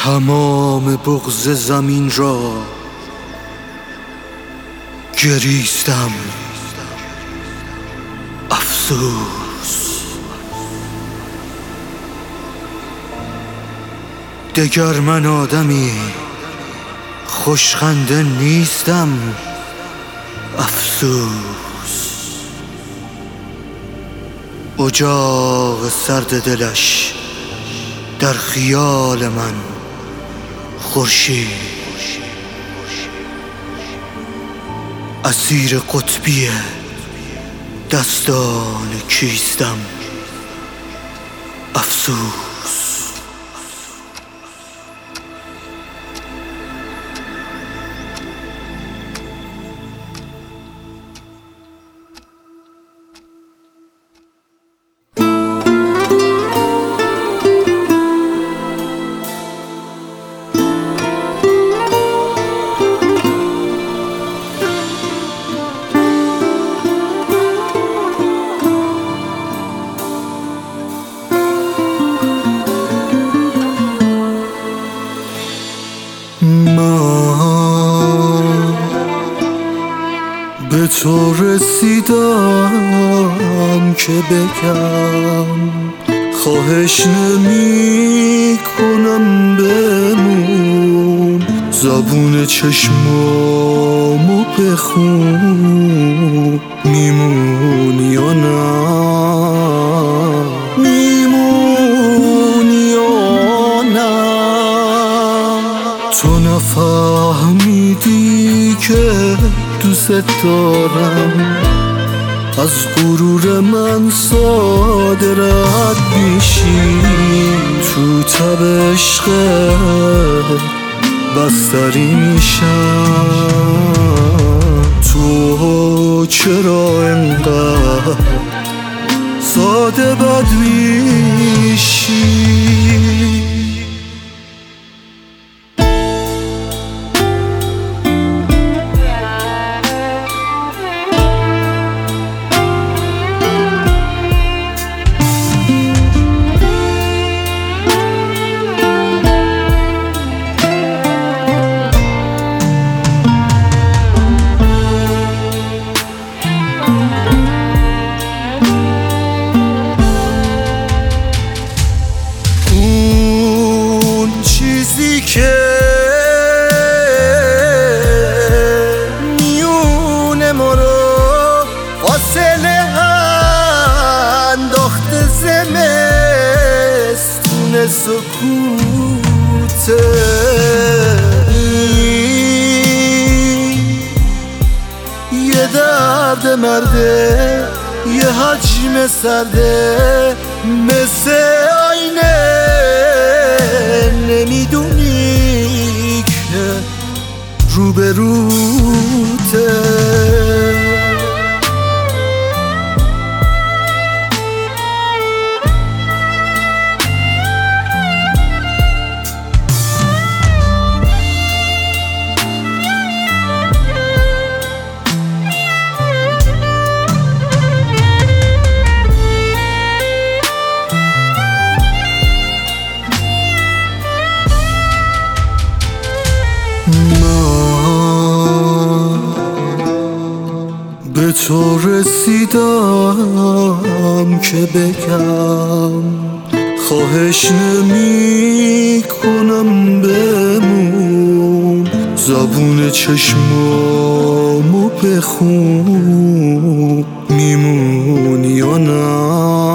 تمام بغض زمین را گریستم. افسوس دگر من آدمی خوشخنده نیستم. افسوس اجاق سرد دلش در خیال من خورشید. اسیر قطبی دستان کیستم. افسوس من به تو رسیدم که بگم خواهش نمی کنم بمون. زبون چشمامو بخون میمونی یا نه، میمونی یا نه. تو نفهمیدی که دوست دارم، از غرور من ساده رد میشی. تو تب عشقت بستری میشم. تو چرا انقدر ساده بد میشی؟ که میونه ما رو فاصله انداخته زمستون سکوته. یه درد مرده، یه حجم سرده، مثل آینه نمیدونی که روبروته. به تو رسیدم که بگم خواهش نمی کنم بمون. زبون چشمامو بخون میمونی یا نه،